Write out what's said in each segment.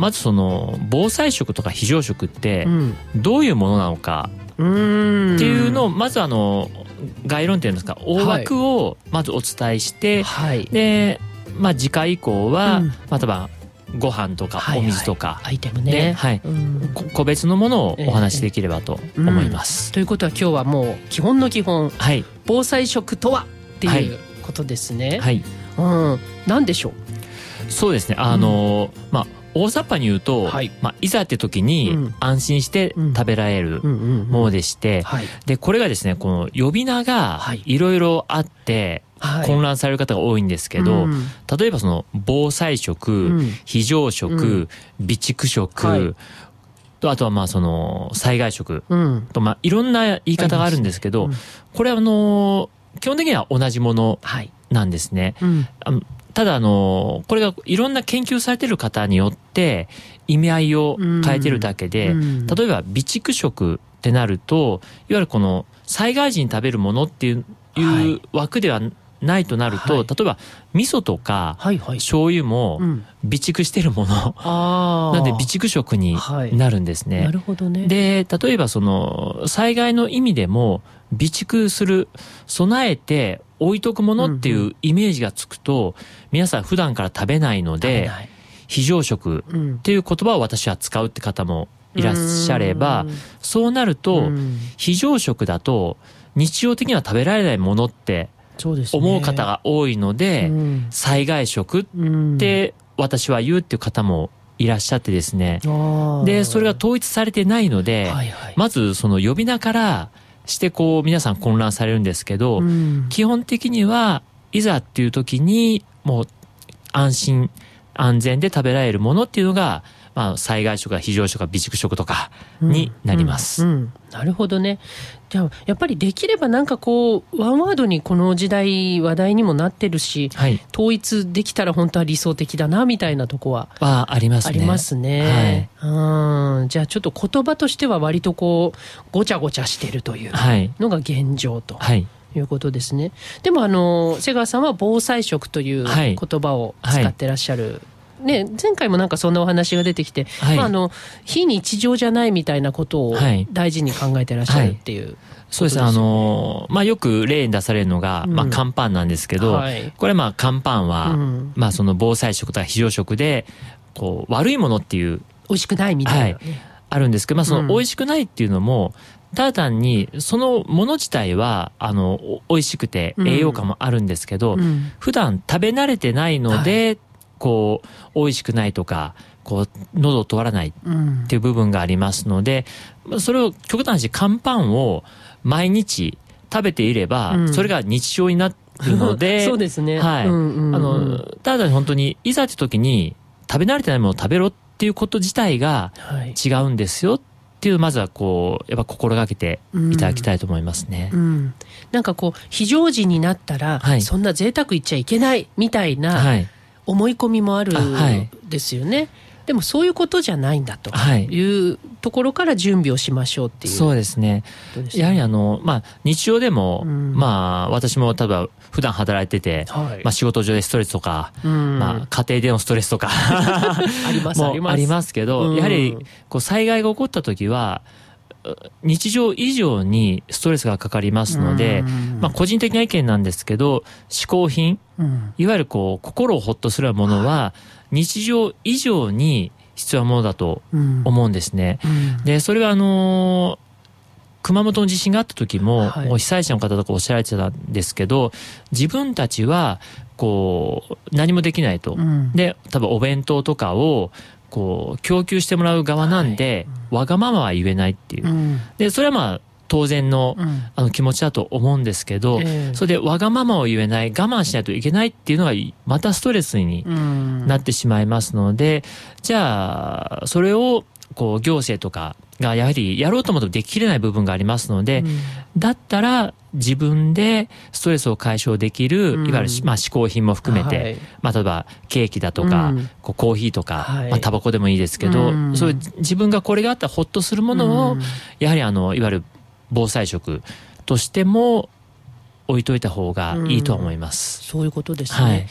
まずその防災食とか非常食ってどういうものなのかっていうのをまず概論というんですか、大枠をまずお伝えして、はい、で、次回以降は、例えばご飯とかお水とか、 アイテムね、 個別のものをお話しできればと思います、 ということは今日はもう基本の基本、防災食とはっていうことですね。何でしょう。 そうですね、大雑把に言うと、いざって時に安心して食べられるものでして、でこれがですね、この呼び名がいろいろあって混乱される方が多いんですけど、例えばその防災食、非常食、備蓄食、あとはその災害食といろんな言い方があるんですけど、これは基本的には同じものなんですね。ただこれがいろんな研究されている方によって意味合いを変えてるだけで、例えば備蓄食ってなると、いわゆるこの災害時に食べるものっていう枠ではないとなると、例えば味噌とか醤油も備蓄してるものなんで備蓄食になるんですね。 なるほどね。 で例えばその災害の意味でも備蓄する、備えて置いとくものっていうイメージがつくと、皆さん普段から食べないので非常食っていう言葉を私は使うって方もいらっしゃれば、そうなると非常食だと日常的には食べられないものって思う方が多いので、災害食って私は言うっていう方もいらっしゃってですね、でそれが統一されてないので、まずその呼び名からして皆さん混乱されるんですけど、基本的にはいざっていう時にもう安心安全で食べられるものっていうのが、災害食か非常食か備蓄食とかになります。 なるほどね。じゃあやっぱりできればワンワードにこの時代話題にもなってるし、統一できたら本当は理想的だなみたいなとこはありますね。 ありますね。じゃあちょっと言葉としては割とごちゃごちゃしてるというのが現状と。いうことですね。でも瀬川さんは防災食という言葉を使ってらっしゃる、前回もそんなお話が出てきて、非日常じゃないみたいなことを大事に考えてらっしゃるっていう、 そうですね。よく例に出されるのが、乾パンなんですけど、これ乾パンは、その防災食とか非常食で悪いものっていう美味しくないみたいな、 あるんですけど、その美味しくないっていうのもただ単にそのもの自体は美味しくて栄養価もあるんですけど、普段食べ慣れてないので、美味しくないとか喉を通らないっていう部分がありますので、それを極端な話、乾パンを毎日食べていれば、それが日常になるのでそうですね。 ただ本当にいざって時に食べ慣れてないものを食べろっていうこと自体が違うんですよっていう、まずはやっぱ心がけていただきたいと思いますね。 非常時になったら、そんな贅沢言っちゃいけないみたいな思い込みもあるんですよね。でもそういうことじゃないんだというところから準備をしましょうっていう。 そうですね。やはり日常でも、私も例えば普段働いてて、仕事上でストレスとか、家庭でのストレスとかもありますけど、やはり災害が起こった時は日常以上にストレスがかかりますので、個人的な意見なんですけど、嗜好品、いわゆる心をほっとするようなものは日常以上に必要なものだと思うんですね。でそれは熊本の地震があった時も、被災者の方とかおっしゃられてたんですけど、自分たちは何もできないと、で多分お弁当とかを供給してもらう側なんで、わがままは言えないっていう、でそれは当然の、気持ちだと思うんですけど、それでわがままを言えない、我慢しないといけないっていうのがまたストレスになってしまいますので、じゃあそれを行政とかがやはりやろうと思ってもできれない部分がありますので、だったら自分でストレスを解消できる、いわゆる嗜好品も含めて、例えばケーキだとか、コーヒーとか、タバコでもいいですけど、そういう自分がこれがあったらホッとするものを、やはりいわゆる防災食としても置いといた方がいいとは思います。 そういうことですね。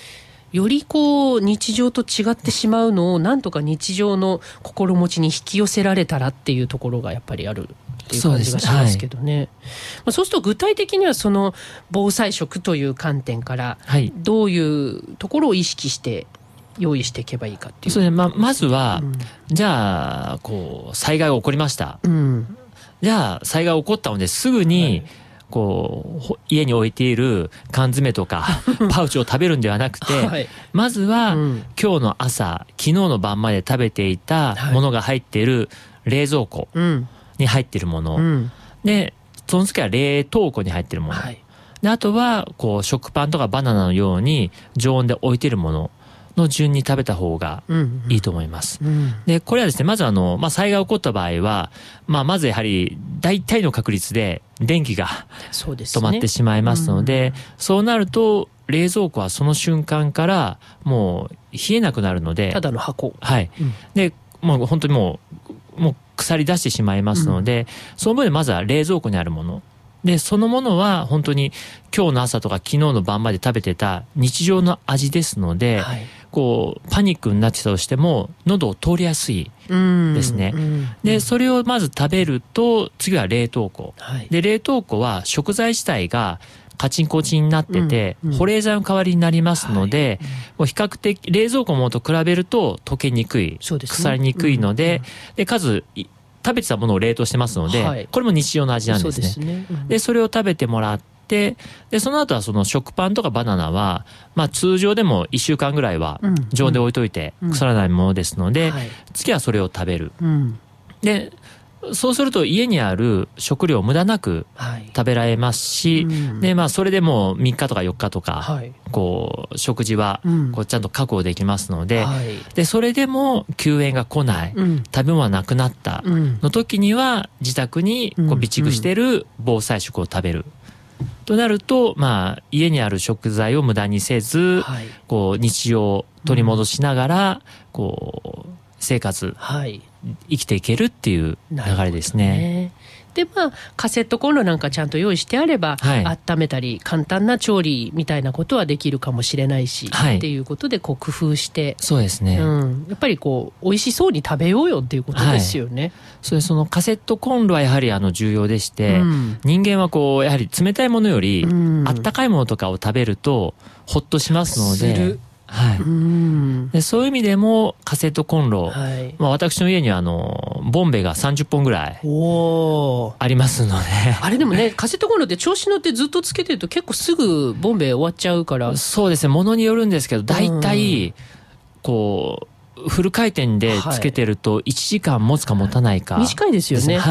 よりこう日常と違ってしまうのをなんとか日常の心持ちに引き寄せられたらっていうところがやっぱりあるっていう感じがしますけどね。そうすると具体的にはその防災食という観点からどういうところを意識して用意していけばいいかっていう。 そうですね。まずは、じゃあこう災害が起こりました。じゃあ災害が起こったのですぐに、こう家に置いている缶詰とかパウチを食べるんではなくて、まずは、今日の朝昨日の晩まで食べていたものが入っている冷蔵庫に入っているもの、でその次は冷凍庫に入っているもの、であとはこう食パンとかバナナのように常温で置いているものの順に食べた方がいいと思います。でこれはですね、まず災害が起こった場合は、まずやはり大体の確率で電気が止まってしまいますので、そうなると冷蔵庫はその瞬間からもう冷えなくなるので、 ただの箱、 でもう本当にもう腐り出してしまいますので、その分でまずは冷蔵庫にあるもので、そのものは本当に今日の朝とか昨日の晩まで食べてた日常の味ですので、こうパニックになってたとしても喉を通りやすいですね。でそれをまず食べると、次は冷凍庫、で冷凍庫は食材自体がカチンコチンになってて、保冷剤の代わりになりますので、比較的冷蔵庫のものと比べると溶けにくい、腐りにくいので、でかつ食べてたものを冷凍してますので、これも日常の味なんですね。でそれを食べてもらって、でその後はその食パンとかバナナは、通常でも1週間ぐらいは常温で置いといて腐らないものですので、次はそれを食べる。でそうすると家にある食料を無駄なく食べられますし、でそれでもう3日とか4日とか、こう食事はこうちゃんと確保できますので、でそれでも救援が来ない、食べ物がなくなったの時には自宅にこう備蓄している防災食を食べる。となると、家にある食材を無駄にせず、こう日常を取り戻しながらこう生活、生きていけるっていう流れですね。 でカセットコンロなんかちゃんと用意してあれば、温めたり簡単な調理みたいなことはできるかもしれないし、っていうことでこう工夫して、 そうですね、 やっぱりこう美味しそうに食べようよっていうことですよね。 そのカセットコンロはやはり重要でして、人間はこうやはり冷たいものより、あったかいものとかを食べるとほっとしますので、でそういう意味でもカセットコンロ、私の家にはボンベが30本ぐらいありますので、 あれでもね、カセットコンロって調子乗ってずっとつけてると結構すぐボンベ終わっちゃうから。 そうですね、ものによるんですけど、だいたいこうフル回転でつけてると1時間持つか持たないか、 短いですよね。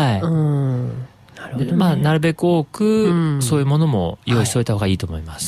なるべく多く、そういうものも用意しておいた方がいいと思います。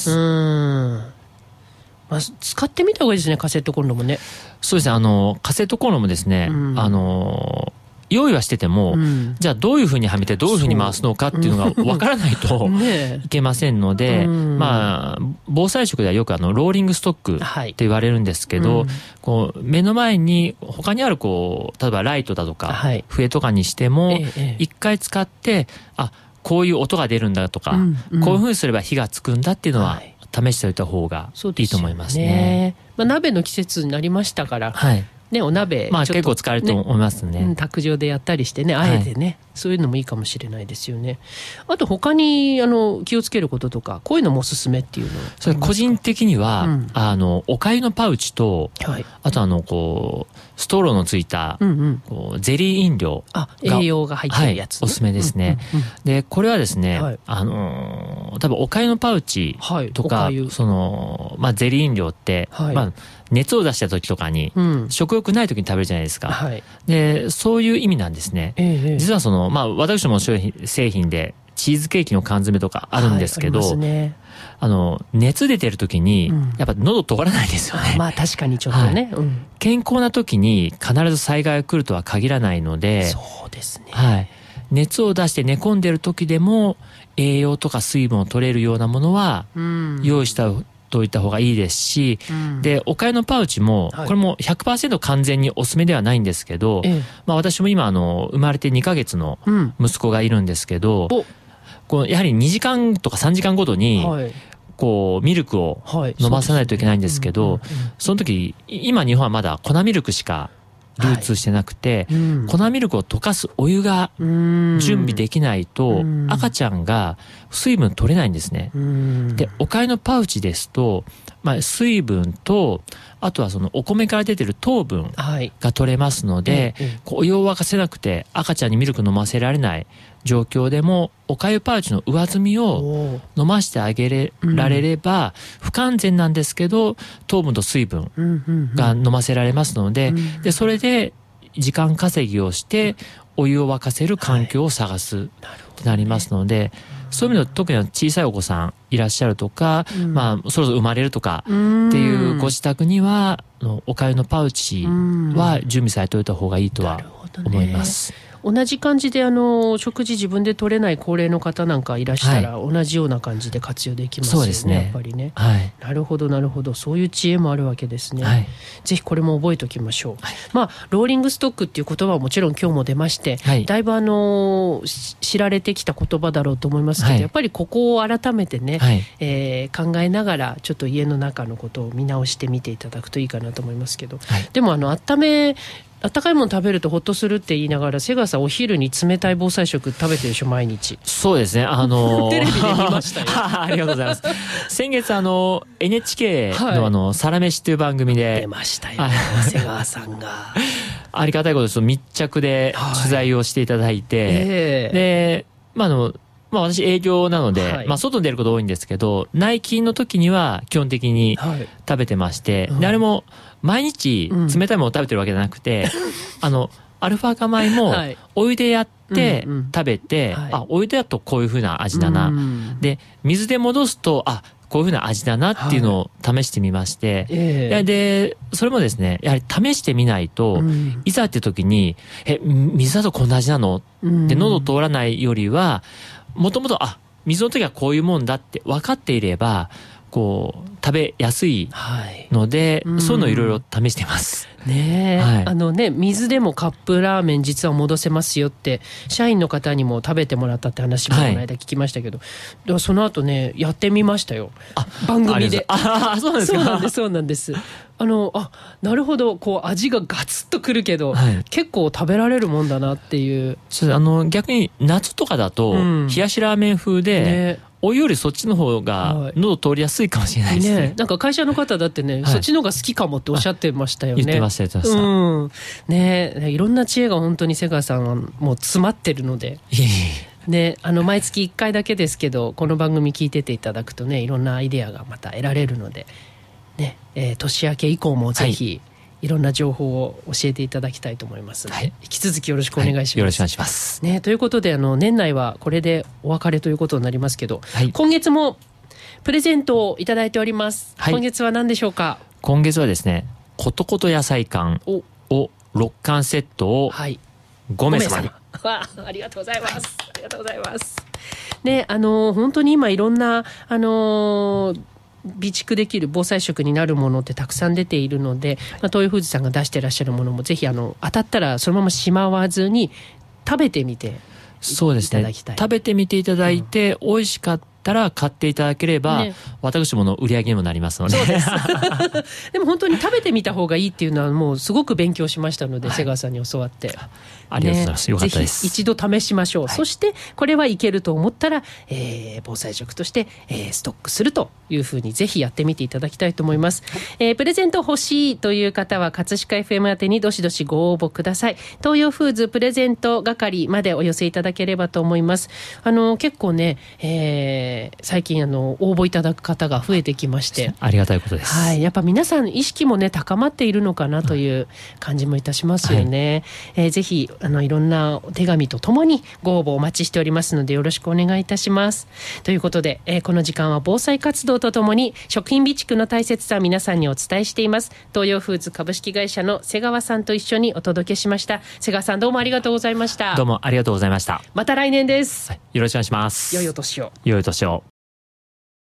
使ってみた方がいいですね、カセットコンロもね。 そうですね、カセットコンロもですね、用意はしてても、じゃあどういうふうにはめてどういうふうに回すのかっていうのがわからないといけませんので、防災食ではよくローリングストックって言われるんですけど、こう目の前に他にあるこう例えばライトだとか、笛とかにしても一回使って、こういう音が出るんだとか、こういうふうにすれば火がつくんだっていうのは試しておいた方がいいと思いますね。 鍋の季節になりましたから、お鍋結構使われると思いますね。 卓上でやったりしてね、あえてね、そういうのもいいかもしれないですよね。あと他に気をつけることとか、こういうのもおすすめっていうのは。 それ個人的には、お粥のパウチと、あとこうストローのついた、こうゼリー飲料が栄養が入ってるやつ、 おすすめですね。でこれはですね、多分お粥のパウチとか、ゼリー飲料って、熱を出した時とかに、食欲ない時に食べるじゃないですか。でそういう意味なんですね。実は私どもの製品でチーズケーキの缶詰とかあるんですけど、熱出てる時にやっぱ喉通らないですよね。 確かにちょっとね、 健康な時に必ず災害が来るとは限らないので、 そうですね、 熱を出して寝込んでる時でも栄養とか水分を取れるようなものは用意しておいた方がいいですし、でお粥のパウチもこれも 100% 完全におすすめではないんですけど、私も今生まれて2ヶ月の息子がいるんですけど、こうやはり2時間とか3時間ごとに、 こうミルクを飲まさないといけないんですけど、その時今日本はまだ粉ミルクしか流通してなくて、粉ミルクを溶かすお湯が準備できないと赤ちゃんが水分取れないんですね。で、おかゆのパウチですと、水分とあとはそのお米から出てる糖分が取れますので、お湯を沸かせなくて赤ちゃんにミルク飲ませられない状況でもおかゆパウチの上積みを飲ませてあげられれば、不完全なんですけど糖分と水分が飲ませられますので、それで時間稼ぎをしてお湯を沸かせる環境を探すってなりますので、そういう意味で特に小さいお子さんいらっしゃるとか、そろそろ生まれるとかっていうご自宅にはおかゆのパウチは準備されておいた方がいいとは思います。 同じ感じで食事自分で取れない高齢の方なんかいらしたら、同じような感じで活用できますよね。そうですね、やっぱりね、なるほどなるほど、そういう知恵もあるわけですね。ぜひこれも覚えておきましょう。ローリングストックっていう言葉はもちろん今日も出まして、だいぶ知られてきた言葉だろうと思いますけど、やっぱりここを改めてね、考えながらちょっと家の中のことを見直してみていただくといいかなと思いますけど、でも温かいもの食べるとホッとするって言いながら、瀬川さんお昼に冷たい防災食食べてるでしょ、毎日。 そうですね、 テレビで見ましたよありがとうございます。先月NHK のサラメシという番組で出ましたよ、瀬川さんがありがたいことですと密着で取材をしていただいて、で私営業なので、外に出ること多いんですけど、内勤の時には基本的に食べてまして、であれも毎日冷たいものを食べてるわけじゃなくて、アルファ化米もお湯でやって食べて、お湯だとこういう風な味だな、で水で戻すとこういう風な味だなっていうのを試してみまして、でそれもですね、やはり試してみないと、いざっていう時に水だとこんな味なので喉通らないよりは、もともと水の時はこういうもんだって分かっていればこう食べやすいので、そういうのをいろいろ試してますね。水でもカップラーメン実は戻せますよって社員の方にも食べてもらったって話もこの間聞きましたけど、その後ねやってみましたよ、番組で。 そうなんですか。 そうなんです。なるほど、こう味がガツッとくるけど、結構食べられるもんだなっていう。 逆に夏とかだと、冷やしラーメン風で、お湯よりそっちの方が喉通りやすいかもしれないですね。 なんか会社の方だってね、そっちの方が好きかもっておっしゃってましたよね。 言ってました。 いろんな知恵が本当に瀬川さんはもう詰まってるので。毎月1回だけですけど、この番組聞いてていただくとね、いろんなアイデアがまた得られるので、年明け以降もぜひ、いろんな情報を教えていただきたいと思いますので、引き続きよろしくお願いします。 よろしくお願いします。 ということで年内はこれでお別れということになりますけど、今月もプレゼントをいただいております。今月は何でしょうか？ 今月はですね、ことこと野菜缶を6缶セットを5名様に。 ありがとうございます。ありがとうございます。本当に今いろんな備蓄できる防災食になるものってたくさん出ているので、東洋フーズさんが出してらっしゃるものもぜひ当たったらそのまましまわずに食べてみていただきたい。 そうですね、食べてみていただいて、美味しかったら買っていただければ、私どもの売り上げにもなりますので。そうですでも本当に食べてみた方がいいっていうのはもうすごく勉強しましたので、瀬川さんに教わって、 ありがとうございます。よかったです。 ぜひ一度試しましょう。そしてこれはいけると思ったら、防災食として、ストックするというふうにぜひやってみていただきたいと思います。プレゼント欲しいという方は葛飾 FM 宛てにどしどしご応募ください。東洋フーズプレゼント係までお寄せいただければと思います。結構ね、最近応募いただく方が増えてきまして、 ありがたいことです。 やっぱ皆さん意識もね高まっているのかなという感じもいたしますよね。ぜひいろんなお手紙とともにご応募お待ちしておりますのでよろしくお願いいたします。ということで、この時間は防災活動とともに食品備蓄の大切さを皆さんにお伝えしています。東洋フーズ株式会社の瀬川さんと一緒にお届けしました。瀬川さんどうもありがとうございました。 どうもありがとうございました。 また来年です。 よろしくお願いします。 良いお年を。 良いお年を。